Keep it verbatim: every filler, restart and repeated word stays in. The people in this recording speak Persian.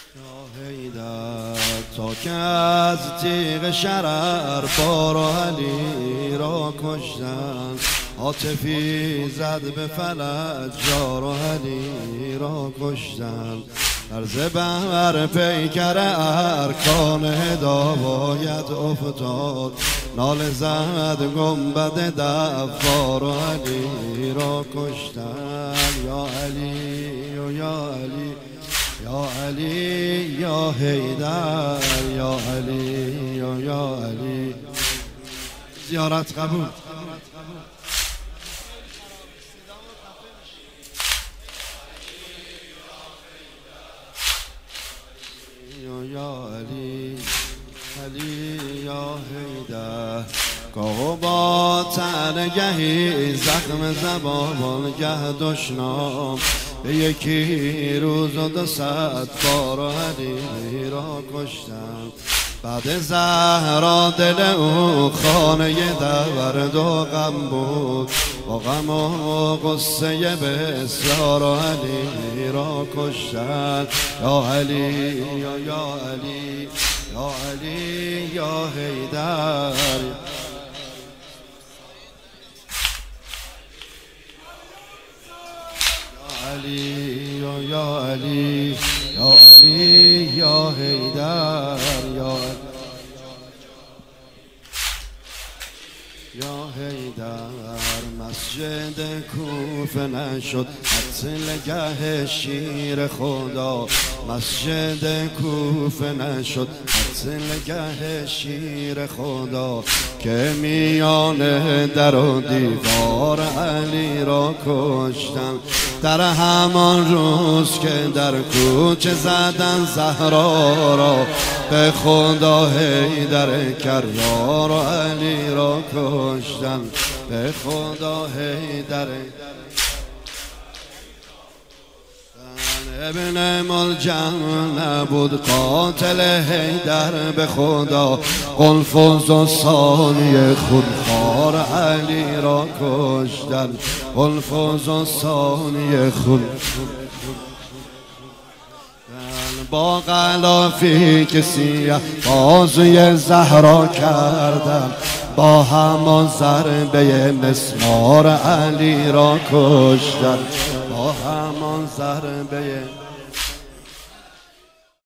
یا حیدر تا که از تیغ شرر بار و علی را کشتن، عاطفی زد به فلک جار و علی را کشتن. عرض بر پیکر ارکان هدا باید افتاد، ناله زد گنبد دفار و علی را کشتن. یا علی و یا علی یا علی یا حیدر یا علی یا یا علی. زیارت قبول. یا علی علی یا حیدر. گاه با تنگهی زخم زبان گه دشنام، به یکی روز و دو صد بار علی را کشتم. بعد زهرا دل او خانه درد و غم بود، با غم و غصه بسیار علی را کشتن. یا علی یا یا علی یا علی یا حیدر. علی یا یا علی یا علی یا حیدر یا یا حیدر. مسجد کوفه نشد قتلگه شیر خدا، مسجد کوفه نشد قتلگه شیر خدا، که میان در و دیوار علی را کشتن. در همان روز که در کوچه زدن زهرا را، به خدا حیدر کرار علی را کشتن. به خدا حیدر ابن ملجم نبود قاتل حیدر، به خدا قلفز و ثانی خونخوار علی را کشتن. قلفز و ثانی خون با غلافی که سیه بازوی زهرا کردن، با همان ضربه مسمار علی را کشتن. با همان ضربه